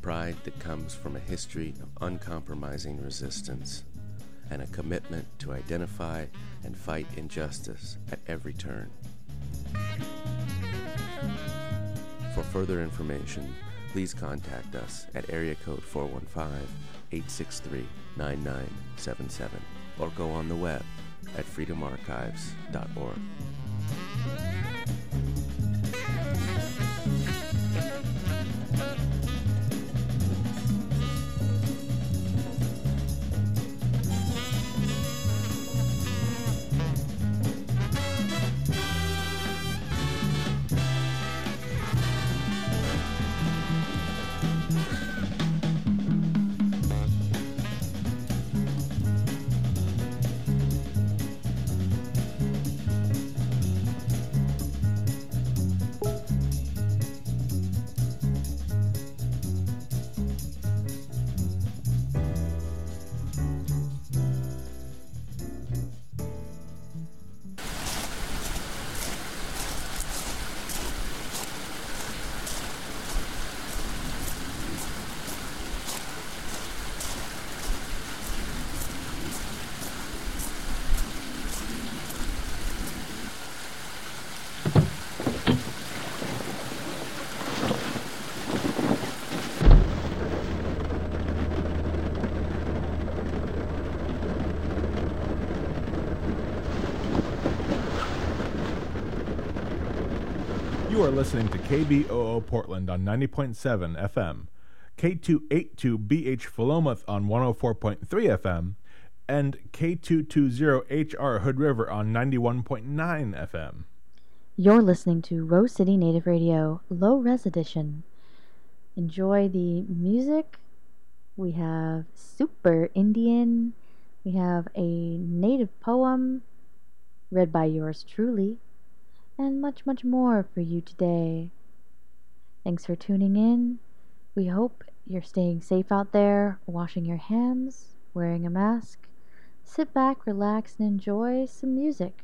pride that comes from a history of uncompromising resistance and a commitment to identify and fight injustice at every turn. For further information, please contact us at area code 415-863-9977 or go on the web at freedomarchives.org. You are listening to KBOO Portland on 90.7 FM, K282BH Philomath on 104.3 FM, and K220HR Hood River on 91.9 FM. You're listening to Rose City Native Radio, Low Res Edition. Enjoy the music. We have Super Indian. We have a native poem read by yours truly, and much, much more for you today. Thanks for tuning in. We hope you're staying safe out there, washing your hands, wearing a mask. Sit back, relax, and enjoy some music.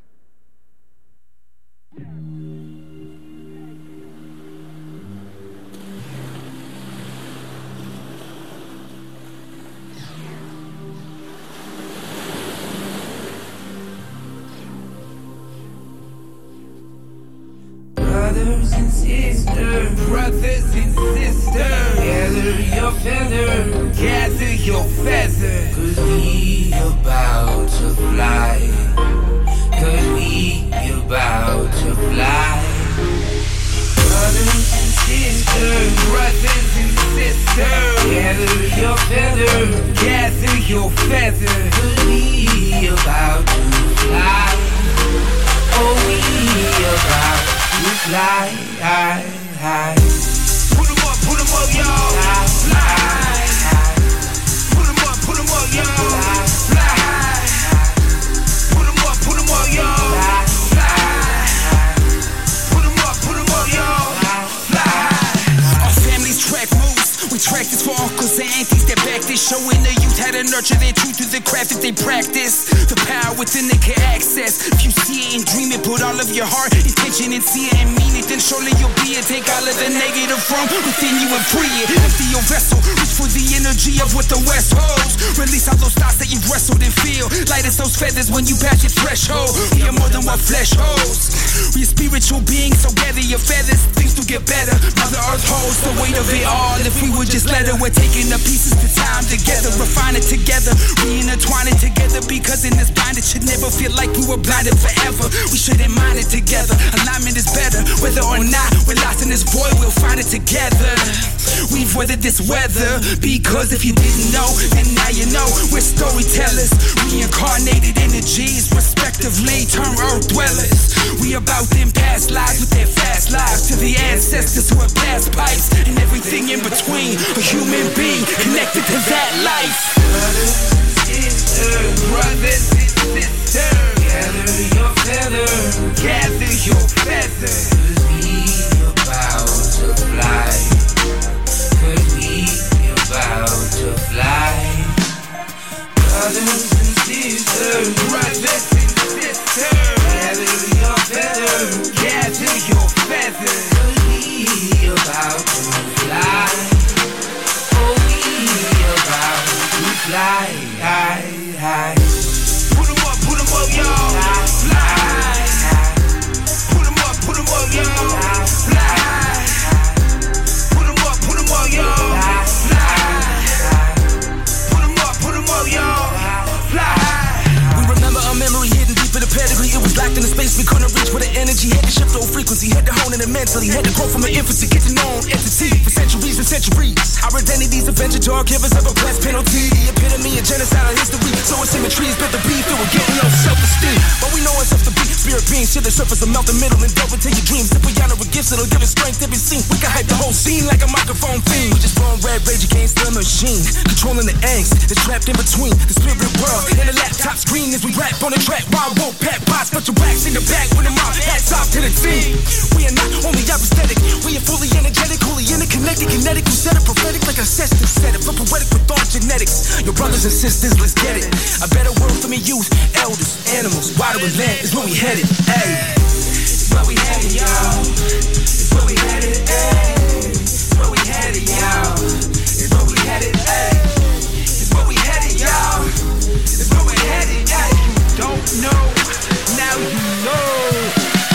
Brothers and sisters, gather your feather, gather your feather, 'cause we about to fly, 'cause we about to fly. Brothers and sisters, gather your feather, gather your feather, 'cause we about to fly. Oh, we about to fly, high. Put 'em up, y'all. Fly. Put 'em up, y'all. Fly. Put 'em up, y'all. Fly. Put 'em up, y'all. Fly. Our family's track moves. We track this for uncles and aunties that back this, showing the youth how to nurture their truth through the craft that they practice. The power within they can access. If you see it and dream it, put all of your heart, intention, and see it and mean it, then surely you'll be it. Take all of the negative from within you and free it. Empty your vessel, reach for the energy of what the West holds. Release all those thoughts that you've wrestled and feel. Light as those feathers when you pass your threshold. We are more than what flesh holds. We're spiritual beings, so gather your feathers. Things do get better. Mother Earth holds the weight of it all. If we would just let her, we're taking the pieces to time together, refine it together, re-intertwine it together. Because in this bind, it should never feel like we were blinded forever. We shouldn't mind it together. Alignment is better, whether or not we're lost in this void, we'll find it together. We've weathered this weather, because if you didn't know, then now you know. We're storytellers, reincarnated energies, respectively term earth dwellers. We about them past lives with their fast lives, to the ancestors who have blast pipes and everything in between. A human being connected to that life. Brothers and sisters, gather your feather, gather your feather, 'cause we about to fly, 'cause we about to fly. Brothers and sisters, gather your feather, gather your feather, 'cause we about to fly. Oh, mentally. Had to grow from an infant to get to known entity for centuries and centuries. Our identities, adventure talk, givers of a blessed penalty. The epitome of genocidal history. So it's symmetries, but the beef, it will get low self-esteem. But we know it's up to be spirit beings to the surface and melt the middle and delve into your dreams. If we honor with gifts, it'll give us strength to be seen. We can hype the whole scene like a microphone fiend. We just born red rage against the machine, controlling the angst that's trapped in between the spirit world and the laptop screen as we rap on the track. While won't pat bots, but your wax in the back when I'm out. Hats off to the team. We are not only aesthetic, we are fully energetic, fully interconnected, kinetic. You said it prophetic like a ancestor said it, but poetic with thought genetics. Your brothers and sisters, let's get it. A better world for me, youth, elders, animals, water and land is where we headed. Ayy, it's where we headed, y'all. It's where we headed, ayy. It's where we headed, y'all. It's where we headed, ayy. It's where we headed, y'all. It's where we headed, ayy. You don't know, now you know.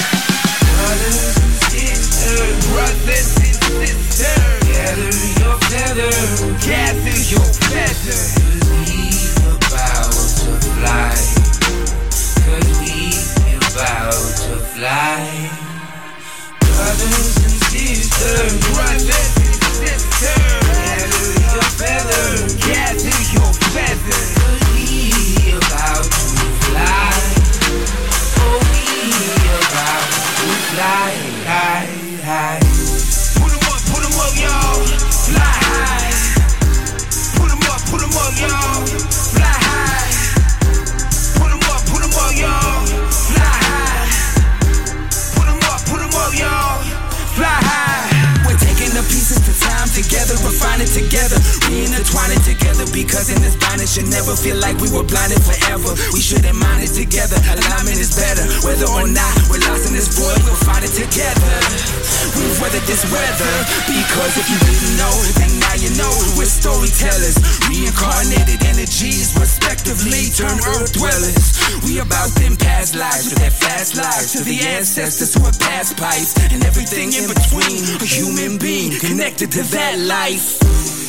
Brothers and sisters, brothers and sisters, gather your feathers, gather your feathers. 'Cause we about to fly. 'Cause we about to fly. Brothers and sisters, brothers and sisters, gather your feathers, gather your feathers. 'Cause we about to fly. Oh, we about to fly high, high. Put 'em up, y'all. Fly high. Put 'em up, y'all. Fly high. Put 'em up, y'all. Fly high. Put 'em up, y'all. Fly high. We're taking the pieces to time together, refine it together, re-intertwine it together. Because in this blindness, you never feel like we were blinded forever. We shouldn't mind it together. Alignment is better. Whether or not we're lost in this void, we'll find it together. We've weathered this weather. Because if you didn't know, then now you know. We're storytellers, reincarnated energies, respectively turn earth dwellers. We about them past lives, with their fast lives, to the ancestors who have passed pipes, and everything in between. A human being connected to that life.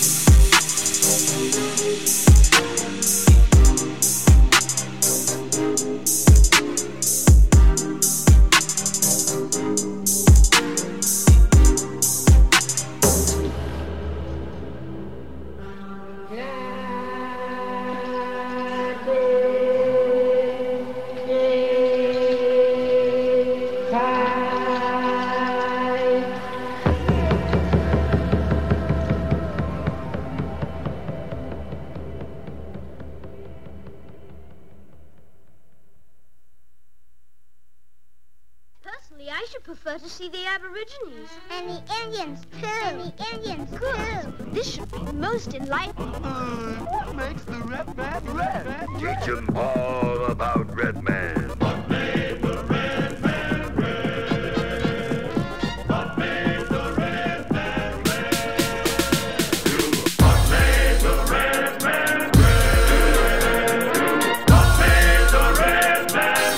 I should prefer to see the Aborigines. And the Indians, too. This should be most enlightening. What makes the red man red? Teach them all about Red Man. What made the red man red? What made the red man red? What made the red man red? What made the red man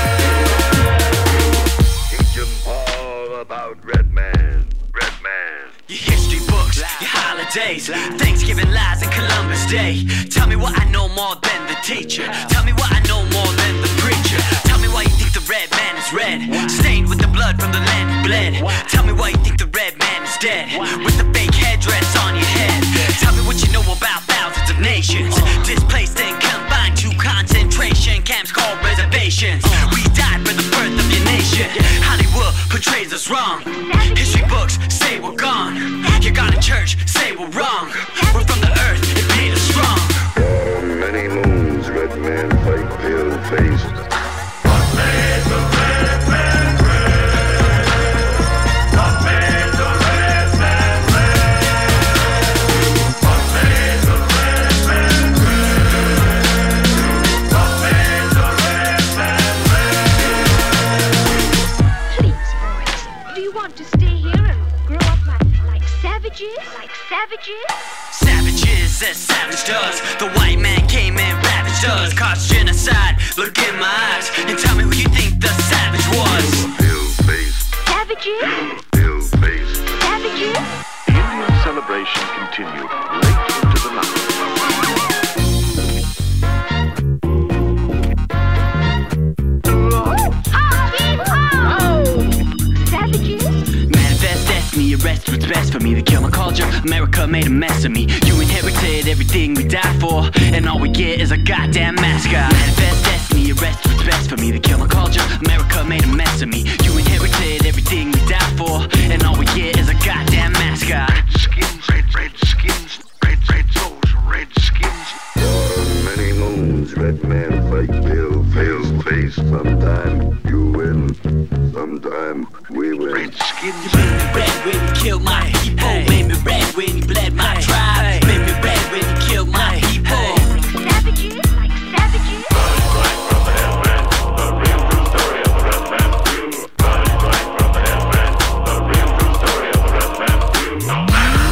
red? Teach them all about Red Man. Red Man. Your history books, your holidays, Thanksgiving lies and Columbus Day. Tell me what I know more than the teacher. Tell me what I know more than the preacher. Tell me why you think the red man is red, stained with the blood from the land he bled. Tell me why you think the red man is dead, with the fake headdress on your head. Tell me what you know about thousands of nations, displaced and confined to concentration camps called reservations. We died for the birth of your nation. Hollywood portrays us wrong. History books say we're gone. You got a church, say we're wrong. We're from the earth, it made us strong. For many moons, Red Man fight pale-faced. What made the red man red? What made the red man red? What made the red man red? What made the red man red? Please, boys, do you want to stay here and grow up like savages? Like savages? Savages as savage does. The white man came and ravaged us, caused genocide. Look in my eyes and tell me who you think the savage was. Pale-faced. Savages? Pale-faced. Savages? The Indian celebration continued late into the night. Savages? kill my culture. America made a mess of me. You inherited everything we died for, and all we get is a goddamn mascot. Manifest destiny, arrest what's best for me. They kill my culture. America made a mess of me. You inherited everything we died for, and all we get is a goddamn mascot. Red skins, red souls, red skins. For many moons, red man fight Bill face. Sometime you win, sometime we win. Red skins. You made me red when you killed my people. Made me red when you bled my tribe. Made me red when you killed my people. Savages, like savages. Right from the headman, the real true story of the red man too. Right from the headman, the real true story of the red man too.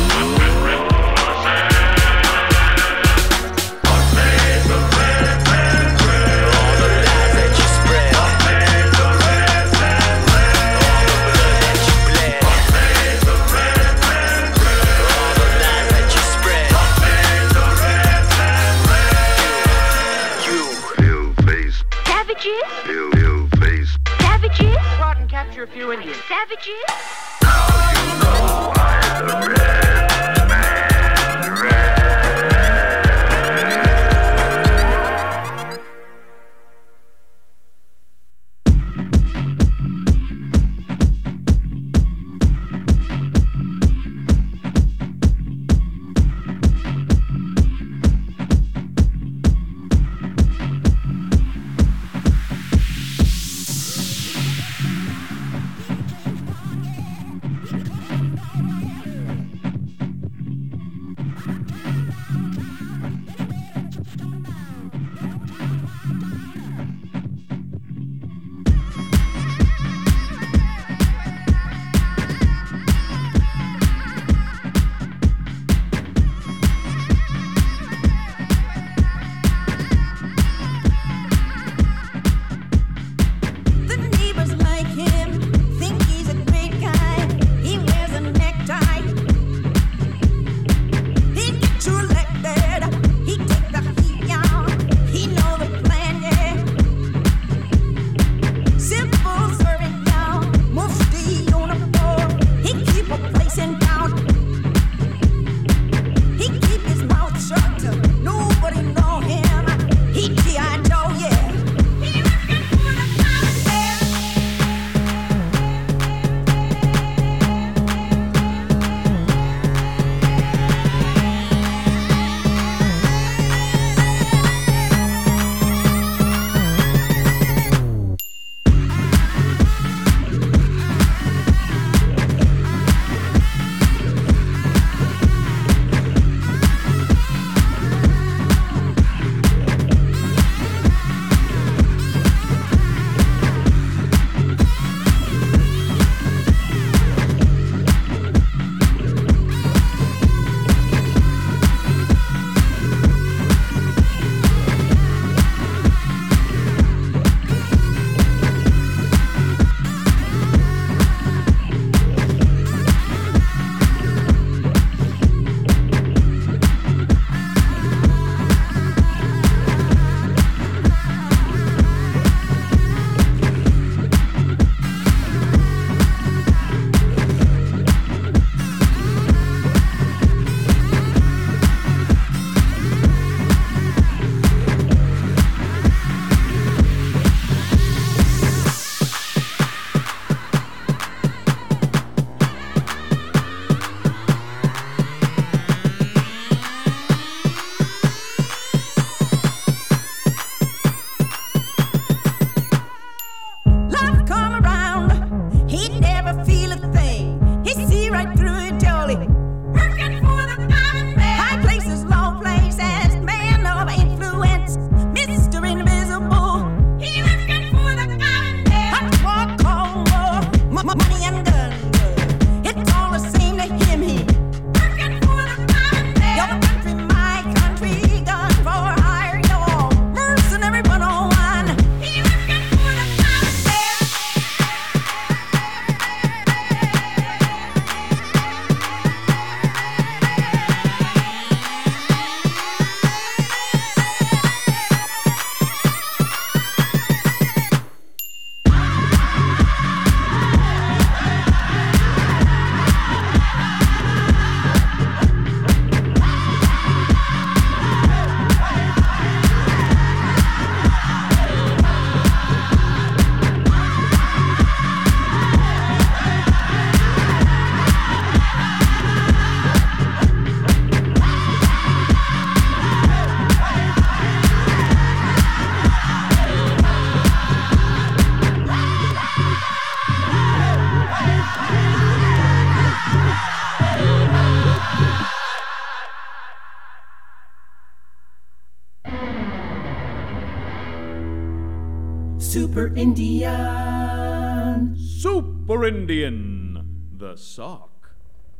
Super Indian. Super Indian, the sock.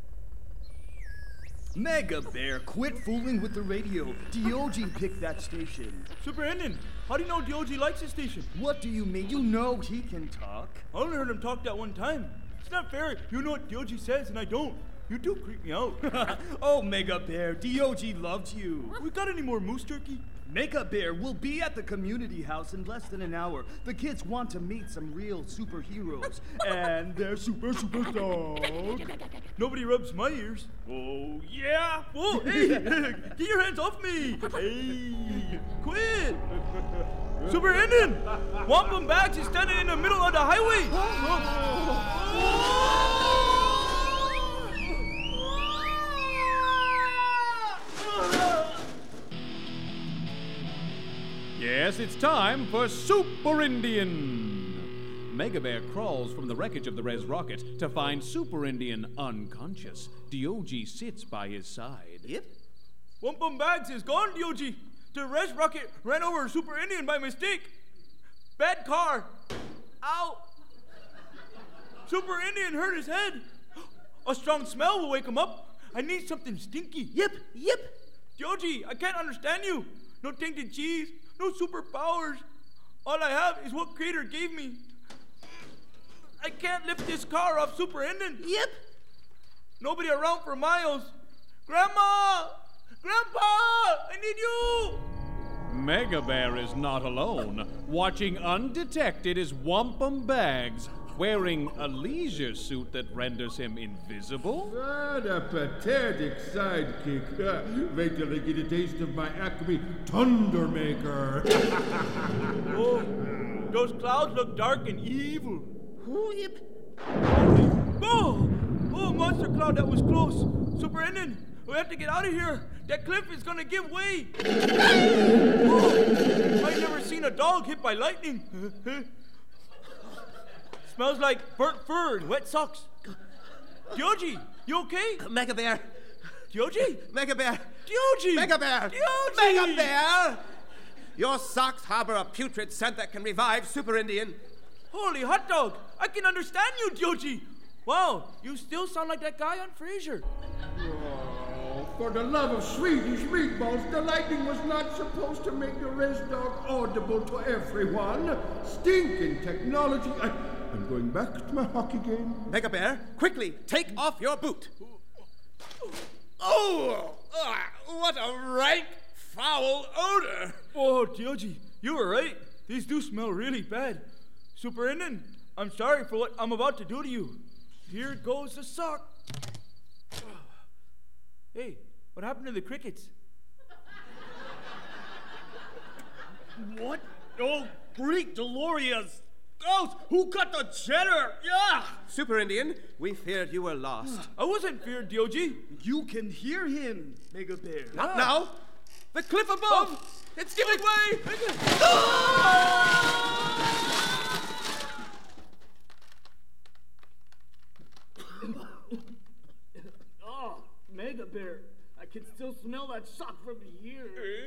Mega Bear, quit fooling with the radio. DOG picked that station. Super Indian, how do you know DOG likes this station? What do you mean? You know he can talk. I only heard him talk that one time. It's not fair. You know what DOG says and I don't. You do creep me out. Oh, Mega Bear, DOG loved you. We got any more moose turkey? Mega Bear will be at the community house in less than an hour. The kids want to meet some real superheroes, and they're superstars. Nobody rubs my ears. Oh, yeah. Whoa, hey, get your hands off me. Hey, quit. Super Indian, Wampum Bags is standing in the middle of the highway. Yes, it's time for Super Indian. Mega Bear crawls from the wreckage of the Res Rocket to find Super Indian unconscious. DOG sits by his side. Yep. Wampum Bags is gone, DOG. The Res Rocket ran over Super Indian by mistake. Bad car. Ow. Super Indian hurt his head. A strong smell will wake him up. I need something stinky. Yep. DOG, I can't understand you. No tainted cheese. No superpowers. All I have is what Creator gave me. I can't lift this car off Super Indian. Yep. Nobody around for miles. Grandma! Grandpa! I need you! Mega Bear is not alone. Watching undetected is Wampum Bags, wearing a leisure suit that renders him invisible. What a pathetic sidekick. Wait till I get a taste of my Acme Thundermaker. Oh, those clouds look dark and evil. Oh, yep. Oh, monster cloud, that was close. Super Indian, we have to get out of here. That cliff is gonna give way. Oh, I've never seen a dog hit by lightning. Smells like burnt fur and wet socks. Dioji, you okay? Mega Bear. Dioji? Mega Bear. Dioji! Mega Bear. Dioji! Mega Bear! Your socks harbor a putrid scent that can revive Super Indian. Holy hot dog! I can understand you, Dioji! Wow, you still sound like that guy on Frasier. Oh, for the love of Swedish meatballs, the lightning was not supposed to make the Res Dog audible to everyone. Stinking technology. I'm going back to my hockey game. Mega Bear, quickly, take off your boot. Oh, what a rank, foul odor. Oh, Dioji, you were right. These do smell really bad. Super Indian, I'm sorry for what I'm about to do to you. Here goes the sock. Hey, what happened to the crickets? What? Oh, Greek Delorious. Oh, who cut the cheddar? Yeah! Super Indian, we feared you were lost. I wasn't feared, DOG. You can hear him, Mega Bear. Not now. The cliff above. It's giving way. Oh, Mega Bear, I can still smell that sock from here.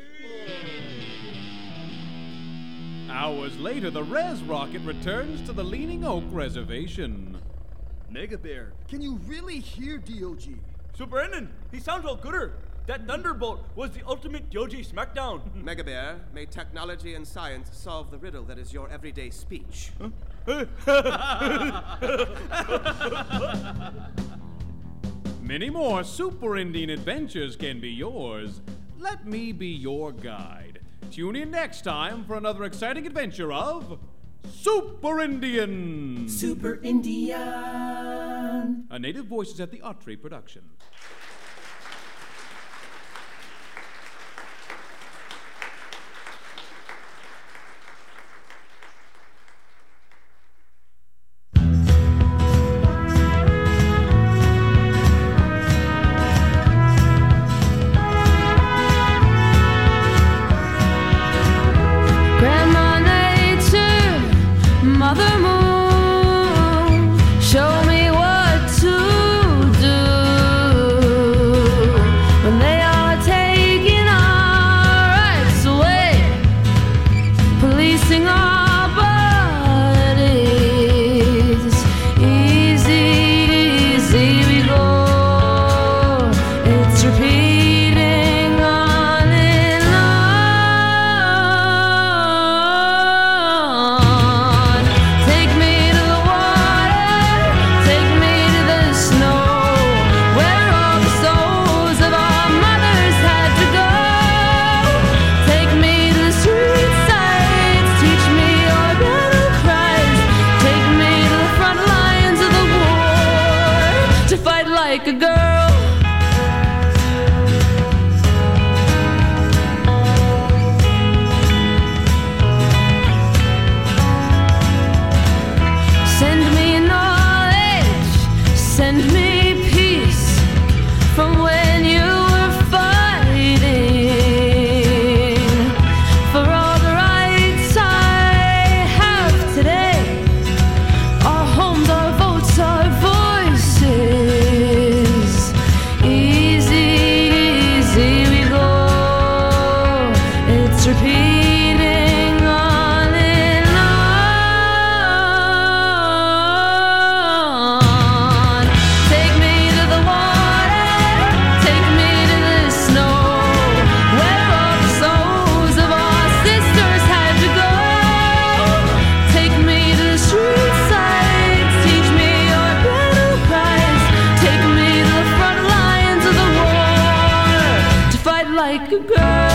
Hours later, the Res Rocket returns to the Leaning Oak Reservation. Mega Bear, can you really hear DOG? Super Indian, he sounds all gooder. That thunderbolt was the ultimate DOG smackdown. Mega Bear, may technology and science solve the riddle that is your everyday speech. Many more Super Indian adventures can be yours. Let me be your guide. Tune in next time for another exciting adventure of Super Indian. Super Indian. A Native Voices at the Autry production. Show me what to do. like a girl.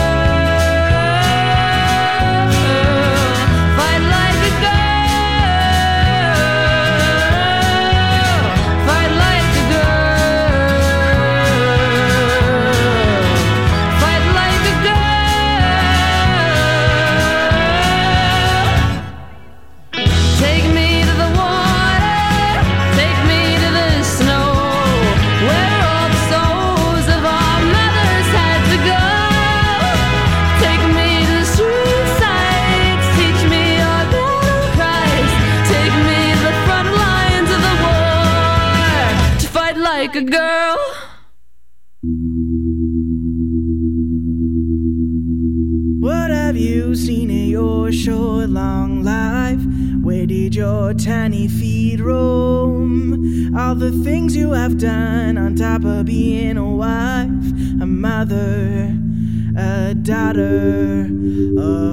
Fight like a girl. Fight like a girl. Fight like a girl. Take me to the water. Take me to the snow. Where all the souls of our mothers had to go. Take me to the street sights. Teach me your battle cries. Take me to the front lines of the war to fight like a girl. What have you seen in your short, long life? Where did your tiny feet roam? All the things you have done on top of being a wife, a mother, a daughter, a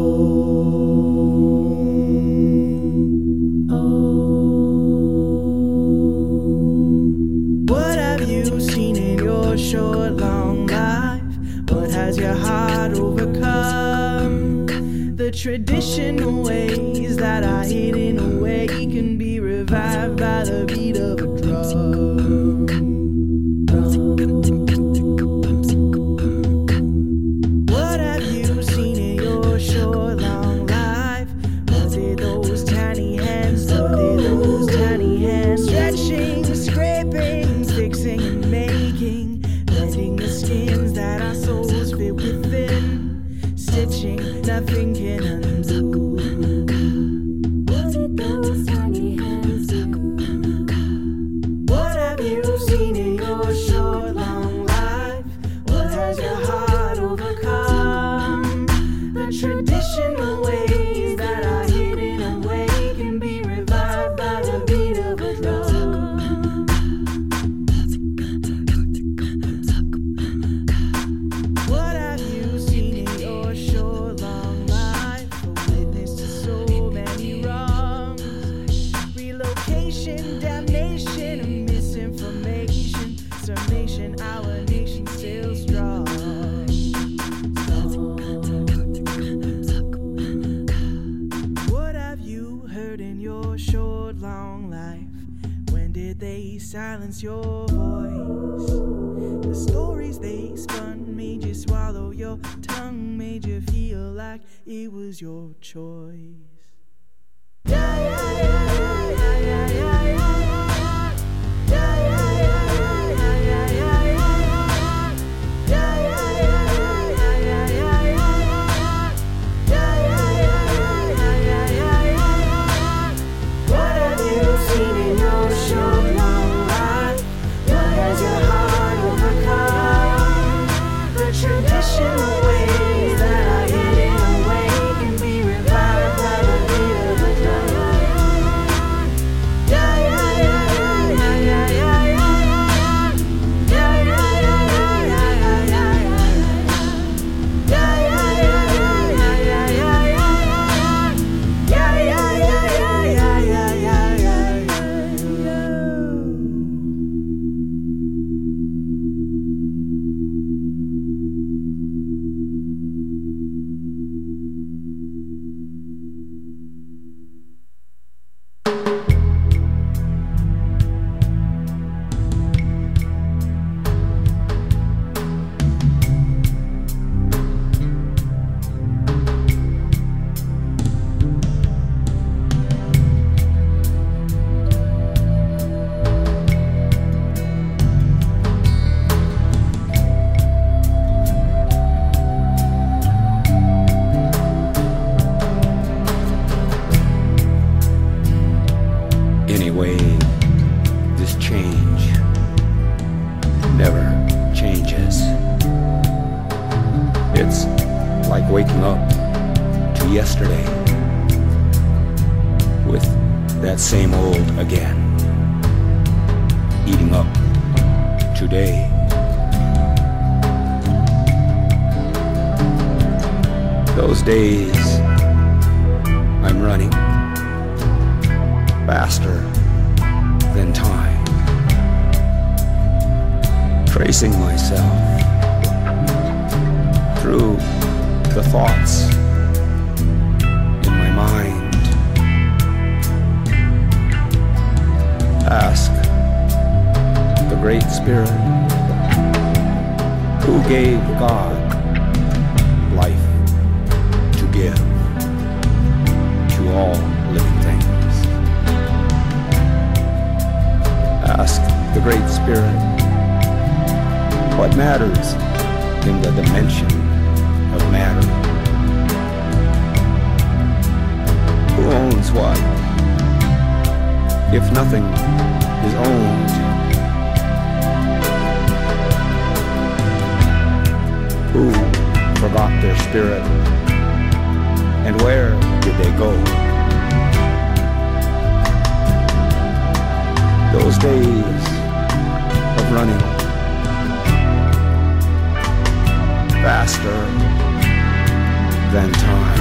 home. What have you seen in your short, long life? What has your heart overcome? The traditional ways that are hidden away can be revived by the beat of a drum. What have you seen in your short, long life? Was it those tiny hands? Was it those tiny hands? Stretching, scraping, fixing and making, mending the skins that our souls fit within, stitching, nothing can undo. Was it those tiny hands do? What have you seen in your short, long life? What has your heart overcome? The traditional ways that are hidden away can be revived by the beat of a drum. What have you seen in your short, long life? A witness to so many wrongs. Relocation, damnation, and misinformation. Summation, our nation still strong. What have you heard in your short, long life? When did they silence your voice? The stories they spun made you swallow your tongue, made you feel like it was your choice. What have you seen in your short, long life? What has your heart overcome? The traditional ways that are hidden away can be revived by the beat of a drum. Yeah, yeah, yeah, yeah, yeah, yeah, yeah, yeah. Yeah, yeah, yeah, yeah, yeah, yeah, yeah, yeah. Yeah, yeah, yeah, yeah, yeah, yeah, yeah, yeah. Yeah, yeah, yeah, yeah, yeah, yeah, yeah, yeah. Anyway, this change never changes. It's like waking up to yesterday with that same old again, eating up today. Those days I'm running faster than time, tracing myself through the thoughts in my mind. Ask the Great Spirit who gave God life to give to all living things. Ask the Great Spirit what matters in the dimension of matter. Who owns what, if nothing is owned? Who forgot their spirit, and where did they go? Those days of running faster than time.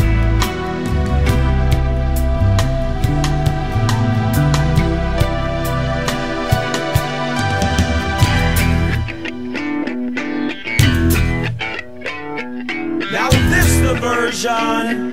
Now this the version.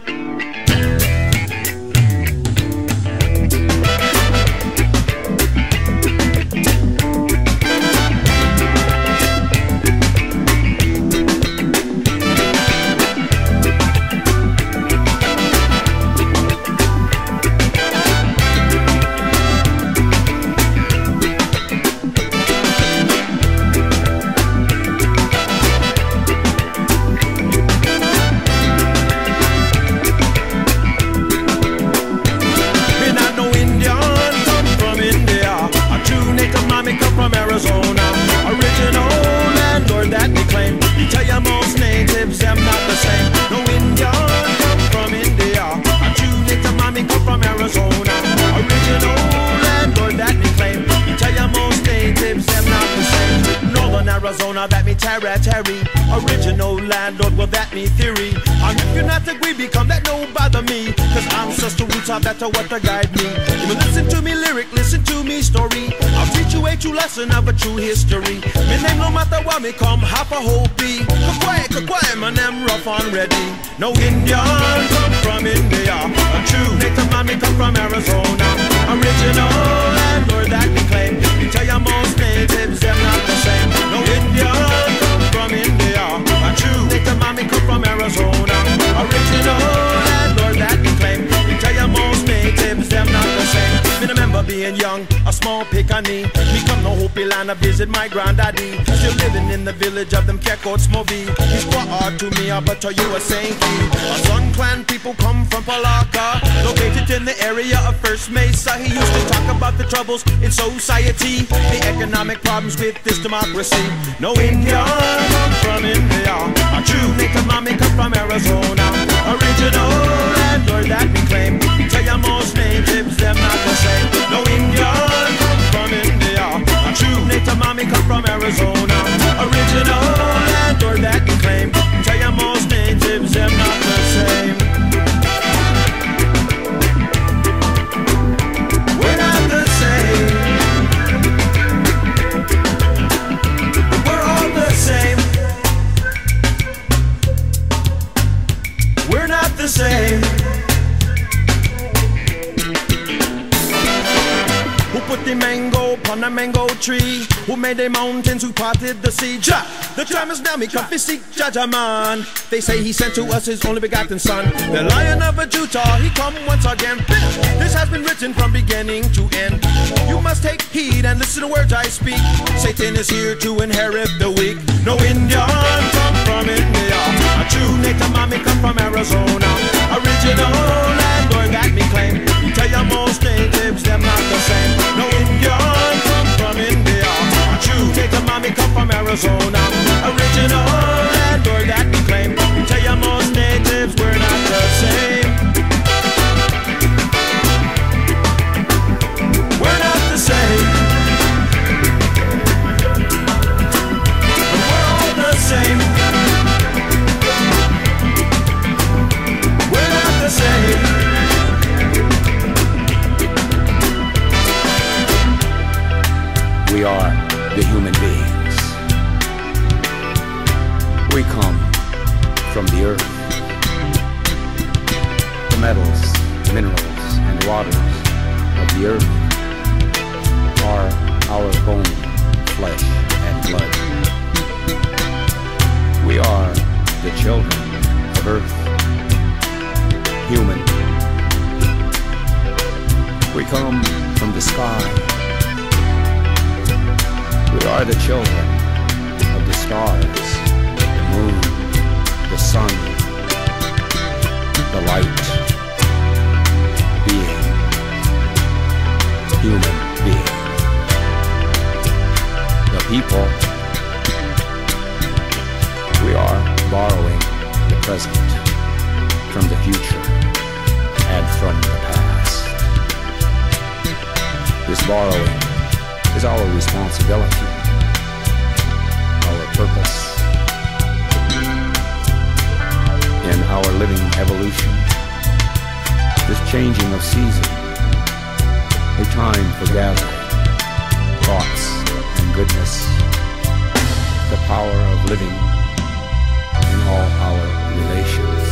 Terry, original landlord, well that me theory. And if you're not agree, become that no bother me. Cause ancestral roots are better what to guide me. You will listen to me lyric, listen to me story. I'll teach you a true lesson of a true history. Me name no matter what me come, half a whole be. Quiet, my name rough and ready. No Indian come from India. A true native man, me come from Arizona. Original landlord that me claim. Me tell you most natives, they're not the same. No Indian from India, a true native man, me come from Arizona. Original landlord that me claim. Me tell you most natives, them not the same. Me remember being young, a small pickaninny. Me come no Hopi land to visit my granddaddy. Still living in the village of them Kekots Movie. He's quite hard to me, but to you a Sankey. A Sun Clan people come from Palaka, located in the area of First Mesa. He used to talk about the troubles in society, the economic problems with this democracy. No Indian come from India, a true native mommy come from Arizona. Original landlord that we claim. Tell you most natives, them not the same. No Indian come from India, a true native mommy come from Arizona. Original landlord that we claim. Tell you most natives, them not the same. We're not the same. We're all the same. We're not the same. Who put the mango upon the mango tree? Who made the mountains? Who parted the sea? Jah, the time is now. Me come to seek Jah man. They say he sent to us his only begotten son, the Lion of Judah. He come once again. This has been written from beginning to end. You must take heed and listen to words I speak. Satan is here to inherit the weak. No Indian come from India. A true native mommy come from Arizona. Original landlord that me claim. Tell you most natives, them not the same. No Indian come from India. A true native mommy come from Arizona. Original landlord that we claim. Tell you most natives, we're not the same. We're not the same. We're all the same. We're not the same. We are the human beings. We come from the earth. The metals, minerals, and waters of the earth are our bone, flesh, and blood. We are the children of earth, human. We come from the sky. We are the children of the stars, the moon, the sun, the light, being, human being. The people, we are borrowing the present from the future and from the past. This borrowing is our responsibility, our purpose in our living evolution, this changing of season, a time for gathering thoughts and goodness, the power of living in all our relations.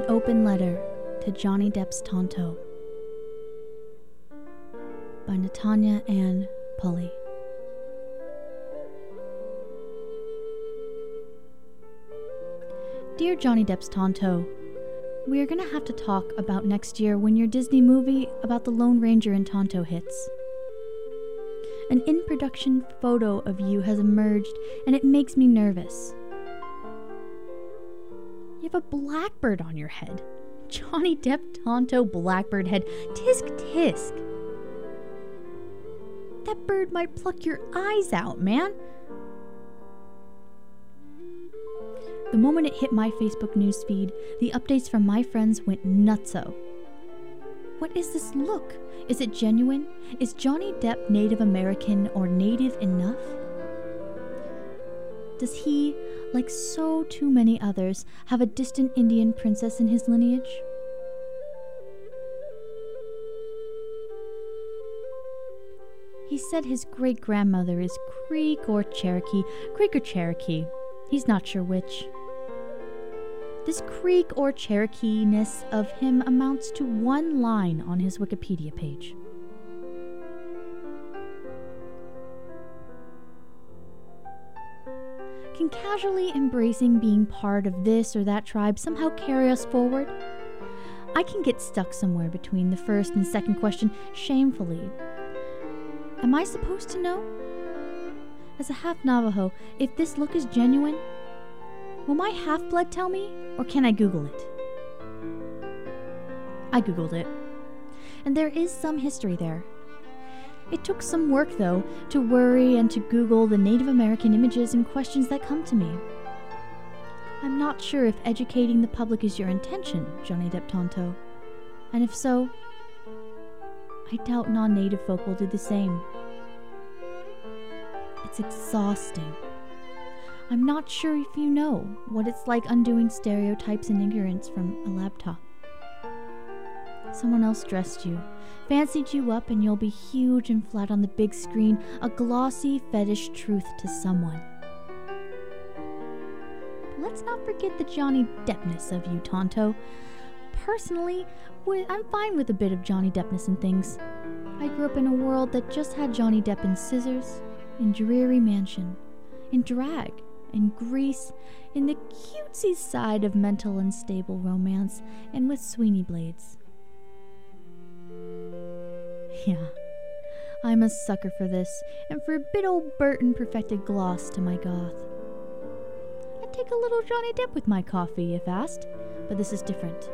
Open Letter to Johnny Depp's Tonto by Natanya Ann Pulley. Dear Johnny Depp's Tonto, we are going to have to talk about next year when your Disney movie about the Lone Ranger in Tonto hits. An in-production photo of you has emerged, and it makes me nervous. You have a blackbird on your head. Johnny Depp Tonto blackbird head. Tisk tisk. That bird might pluck your eyes out, man. The moment it hit my Facebook newsfeed, the updates from my friends went nutso. What is this look? Is it genuine? Is Johnny Depp Native American or native enough? Does he, like so too many others, have a distant Indian princess in his lineage? He said his great-grandmother is Creek or Cherokee. Creek or Cherokee. He's not sure which. This Creek or Cherokee-ness of him amounts to one line on his Wikipedia page. Can casually embracing being part of this or that tribe somehow carry us forward? I can get stuck somewhere between the first and second question shamefully. Am I supposed to know? As a half Navajo, if this look is genuine, will my half-blood tell me, or can I Google it? I Googled it, and there is some history there. It took some work, though, to worry and to Google the Native American images and questions that come to me. I'm not sure if educating the public is your intention, Johnny Depp Tonto, and if so, I doubt non-native folk will do the same. It's exhausting. I'm not sure if you know what it's like undoing stereotypes and ignorance from a laptop. Someone else dressed you, fancied you up, and you'll be huge and flat on the big screen, a glossy fetish truth to someone. But let's not forget the Johnny Deppness of you, Tonto. Personally, I'm fine with a bit of Johnny Deppness and things. I grew up in a world that just had Johnny Depp in Scissors, in Dreary Mansion, in drag, in Grease, in the cutesy side of mental unstable romance, and with Sweeney Blades. Yeah, I'm a sucker for this, and for a bit old Burton perfected gloss to my goth. I'd take a little Johnny Depp with my coffee, if asked, but this is different.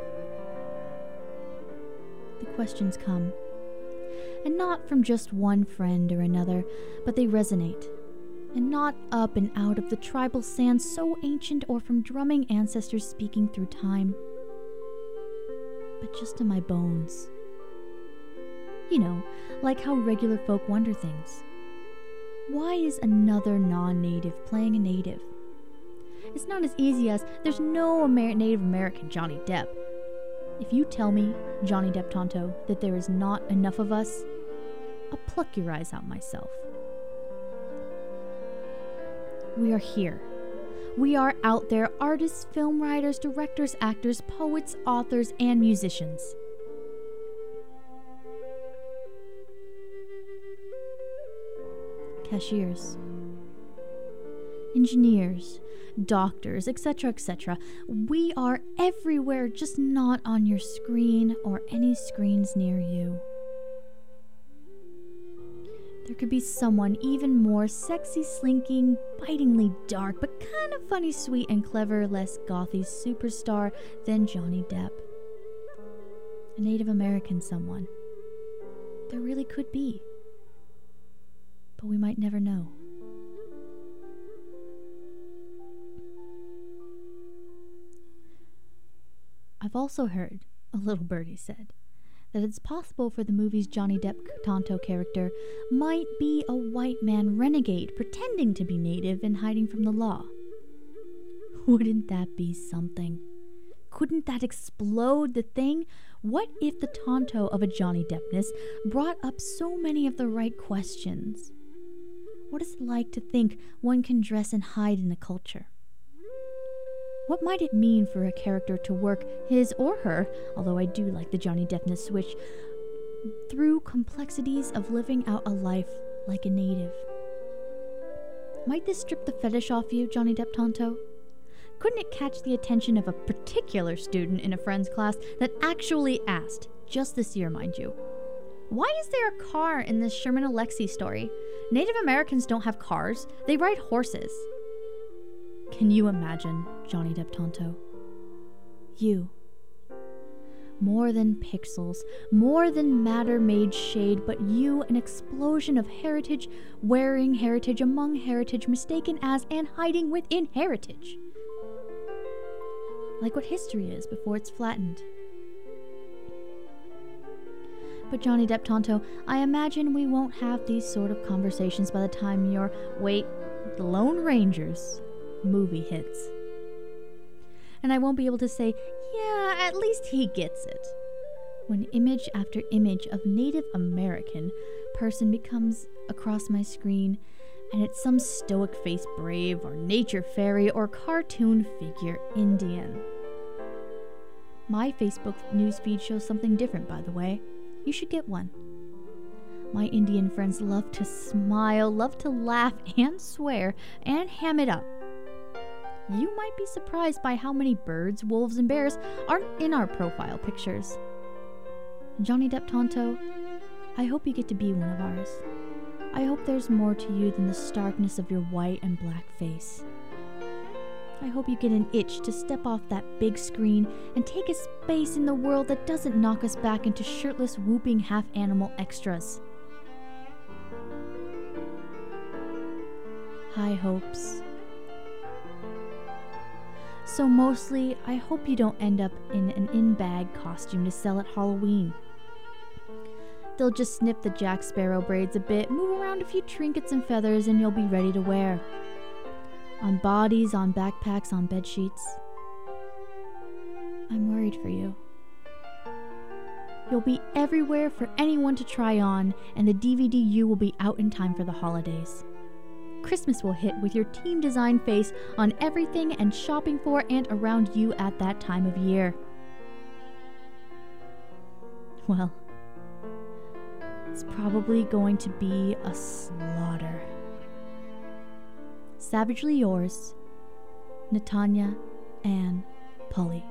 The questions come, and not from just one friend or another, but they resonate, and not up and out of the tribal sand so ancient or from drumming ancestors speaking through time, but just in my bones. You know, like how regular folk wonder things. Why is another non-native playing a native? It's not as easy as there's no Native American Johnny Depp. If you tell me, Johnny Depp Tonto, that there is not enough of us, I'll pluck your eyes out myself. We are here. We are out there, artists, film writers, directors, actors, poets, authors, and musicians. Cashiers, engineers, doctors, etc., etc. We are everywhere, just not on your screen or any screens near you. There could be someone even more sexy, slinking, bitingly dark, but kind of funny, sweet, and clever, less gothy superstar than Johnny Depp. A Native American someone. There really could be. But we might never know. I've also heard, a little birdie said, that it's possible for the movie's Johnny Depp Tonto character might be a white man renegade pretending to be native and hiding from the law. Wouldn't that be something? Couldn't that explode the thing? What if the Tonto of a Johnny Deppness brought up so many of the right questions? What is it like to think one can dress and hide in a culture? What might it mean for a character to work his or her, although I do like the Johnny Deppness switch, through complexities of living out a life like a native? Might this strip the fetish off you, Johnny Depp Tonto? Couldn't it catch the attention of a particular student in a friend's class that actually asked, just this year mind you, why is there a car in this Sherman Alexie story? Native Americans don't have cars, they ride horses. Can you imagine, Johnny Depp Tonto? You. More than pixels, more than matter made shade, but you, an explosion of heritage, wearing heritage among heritage, mistaken as and hiding within heritage. Like what history is before it's flattened. But Johnny Depp Tonto, I imagine we won't have these sort of conversations by the time your, The Lone Rangers movie hits. And I won't be able to say, yeah, at least he gets it. When image after image of Native American person becomes across my screen, and it's some stoic-faced brave or nature fairy or cartoon figure Indian. My Facebook newsfeed shows something different, by the way. You should get one. My Indian friends love to smile, love to laugh and swear and ham it up. You might be surprised by how many birds, wolves, and bears aren't in our profile pictures. Johnny Depp Tonto, I hope you get to be one of ours. I hope there's more to you than the starkness of your white and black face. I hope you get an itch to step off that big screen and take a space in the world that doesn't knock us back into shirtless, whooping half-animal extras. High hopes. So mostly, I hope you don't end up in an in-bag costume to sell at Halloween. They'll just snip the Jack Sparrow braids a bit, move around a few trinkets and feathers, and you'll be ready to wear. On bodies, on backpacks, on bedsheets. I'm worried for you. You'll be everywhere for anyone to try on, and the DVD will be out in time for the holidays. Christmas will hit with your team design face on everything and shopping for and around you at that time of year. Well, it's probably going to be a slaughter. Savagely yours, Natanya Ann Pulley.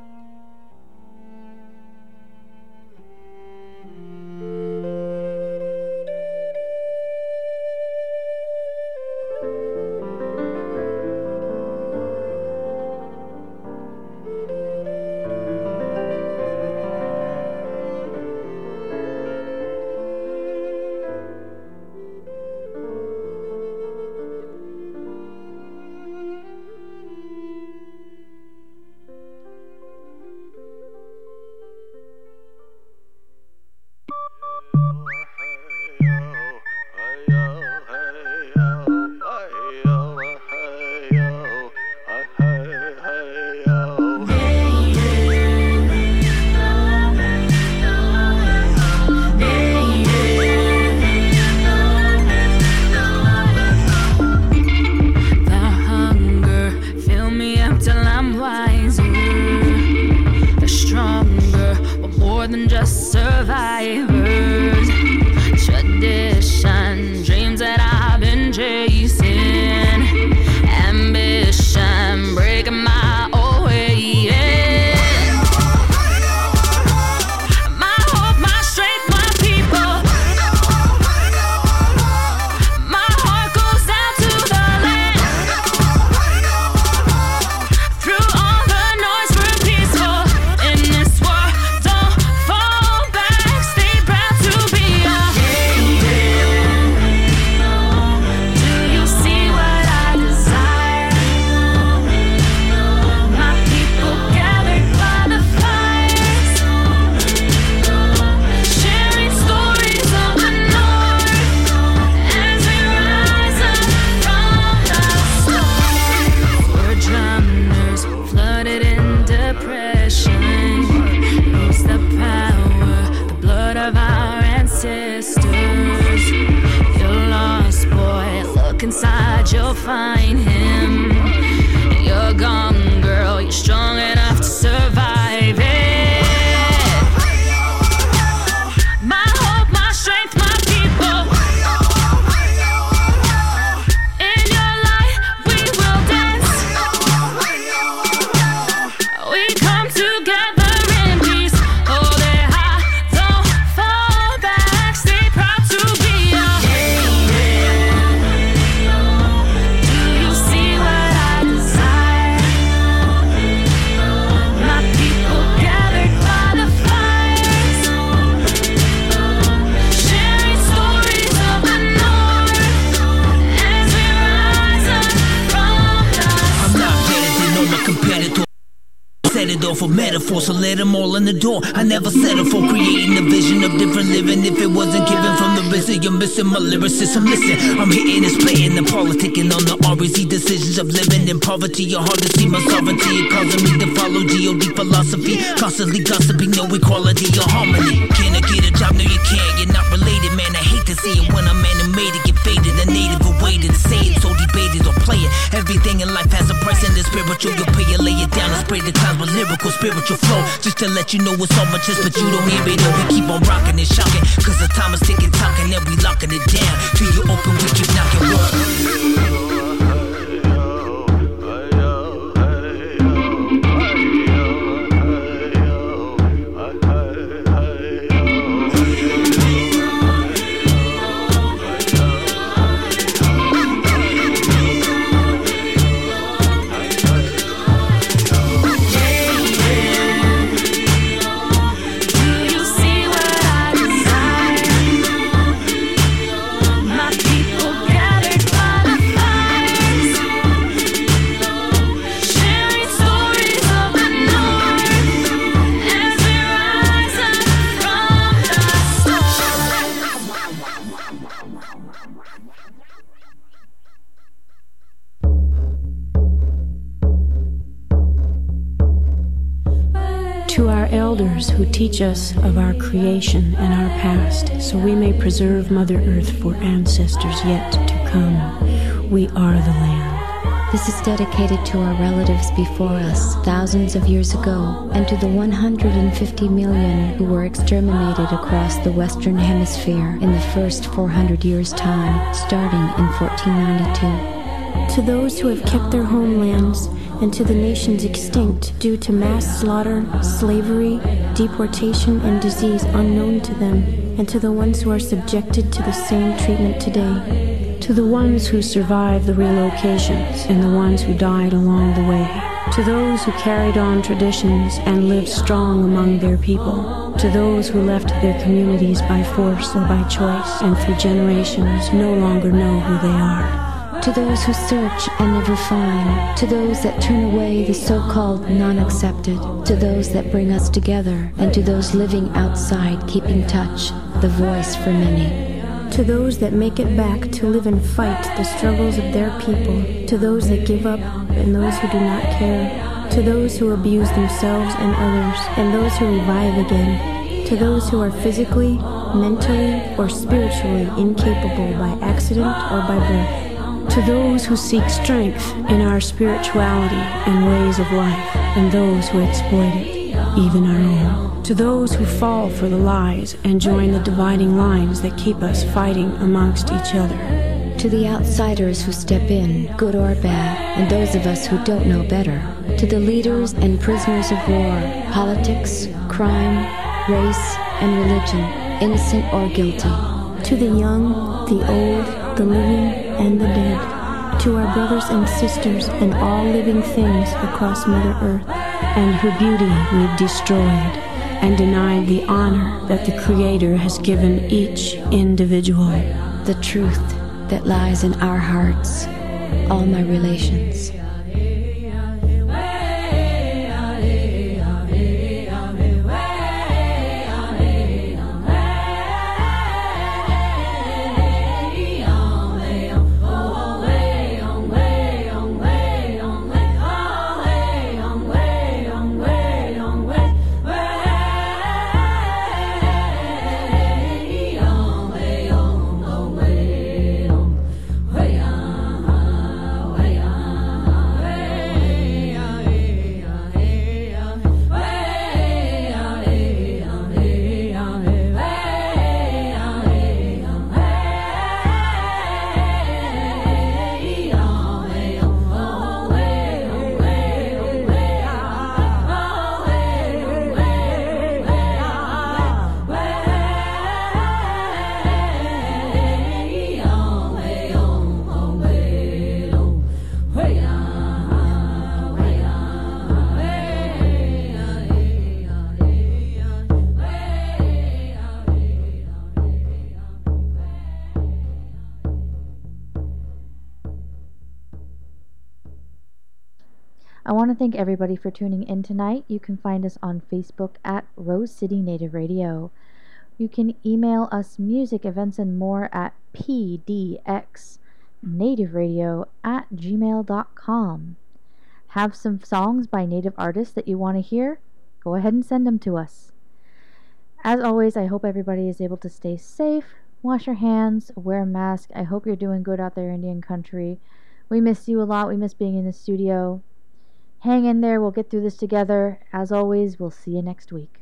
Inside you'll find him. You're gone, girl, you're set it off with metaphors, so let them all in the door. I never settle for creating a vision of different living. If it wasn't given from the risen, you're missing my lyricism. Listen, I'm hitting and splitting and politicking on the REC decisions of living in poverty. You're hard to see my sovereignty, it causing me to follow G.O.D. philosophy. Constantly gossiping, no equality or harmony. Can I get a job? No, you can't. You're not related, man. I hate to see it when I'm animated, get faded. A native awaited, say it, so debated or play it. Everything in life has a price, and the spiritual you'll pay it. Lay it down and spray the clouds with lyrical spiritual flow. Just to let you know it's all much, but you don't hear it. And we keep on rocking and shocking, cause the time is ticking, talking, and we locking it down. Till you open, we keep knocking wood. To our elders who teach us of our creation and our past, so we may preserve Mother Earth for ancestors yet to come, we are the land. This is dedicated to our relatives before us, thousands of years ago, and to the 150 million who were exterminated across the Western Hemisphere in the first 400 years' time, starting in 1492. To those who have kept their homelands, and to the nations extinct due to mass slaughter, slavery, deportation, and disease unknown to them, and to the ones who are subjected to the same treatment today. To the ones who survived the relocations and the ones who died along the way. To those who carried on traditions and lived strong among their people. To those who left their communities by force or by choice and through generations no longer know who they are. To those who search and never find, to those that turn away the so-called non-accepted, to those that bring us together, and to those living outside keeping touch, the voice for many. To those that make it back to live and fight the struggles of their people, to those that give up and those who do not care, to those who abuse themselves and others, and those who revive again, to those who are physically, mentally, or spiritually incapable by accident or by birth. To those who seek strength in our spirituality and ways of life, and those who exploit it, even our own. To those who fall for the lies and join the dividing lines that keep us fighting amongst each other. To the outsiders who step in, good or bad, and those of us who don't know better. To the leaders and prisoners of war, politics, crime, race, and religion, innocent or guilty. To the young, the old, the living, and the dead, to our brothers and sisters and all living things across Mother Earth, and her beauty we've destroyed and denied the honor that the Creator has given each individual. The truth that lies in our hearts, all my relations. I want to thank everybody for tuning in tonight. You can find us on Facebook at Rose City Native Radio. You can email us music, events, and more at pdxnativeradio@gmail.com. Have some songs by Native artists that you want to hear? Go ahead and send them to us. As always, I hope everybody is able to stay safe, wash your hands, wear a mask. I hope you're doing good out there, Indian country. We miss you a lot. We miss being in the studio. Hang in there. We'll get through this together. As always, we'll see you next week.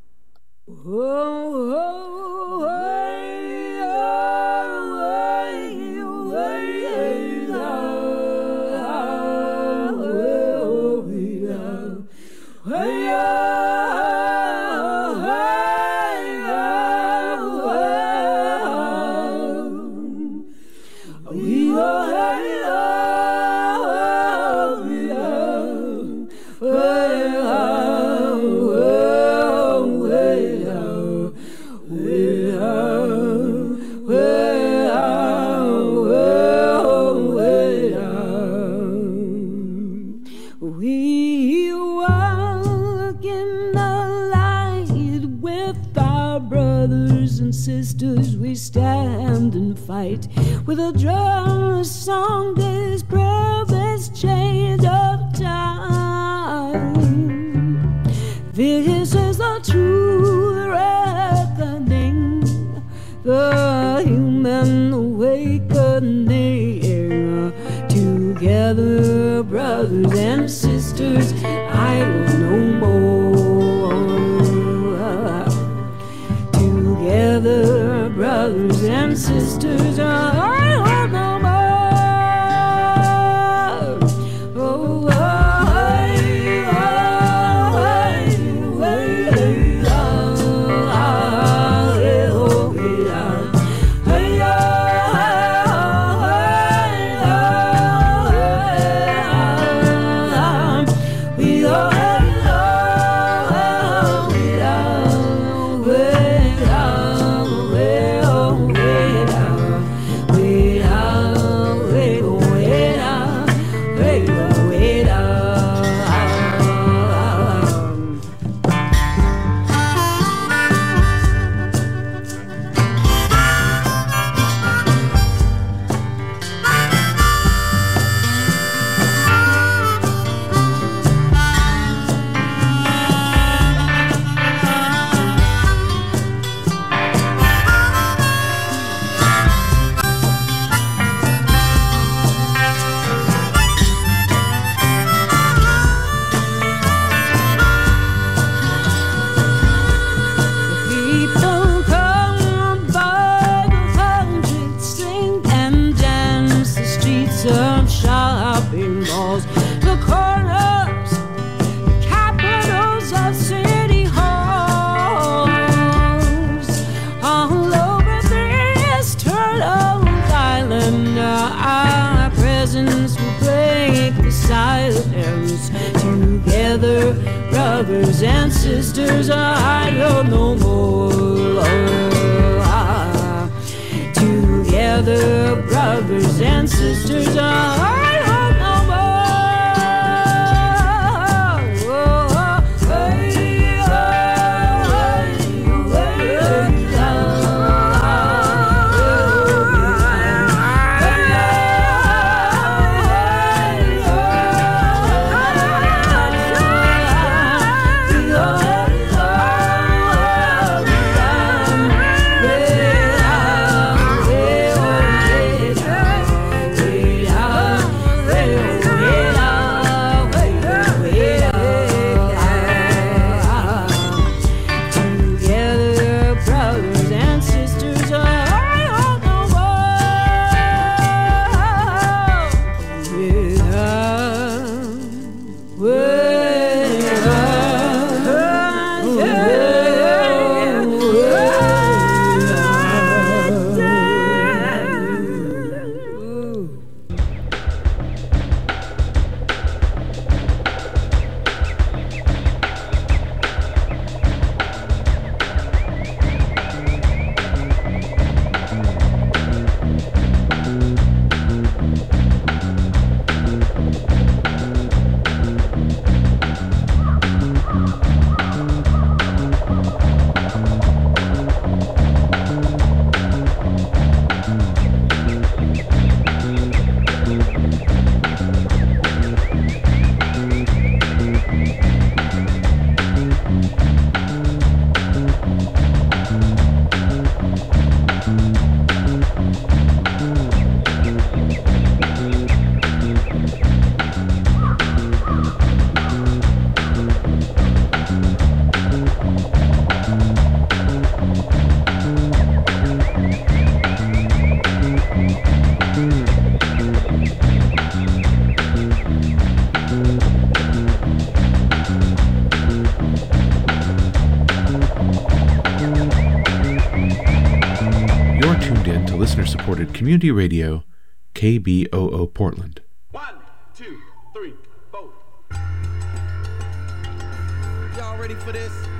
We walk in the light with our brothers and sisters. We stand and fight with a drum, a song, this purpose, change of time. This is the true reckoning, the human awakening. Together, brothers and sisters, I don't know more. Together, brothers and sisters, I don't know more. Oh, brothers and sisters, I don't know more. Together, brothers and sisters, I don't know more. Community Radio, KBOO Portland. 1, 2, 3, 4. Y'all ready for this?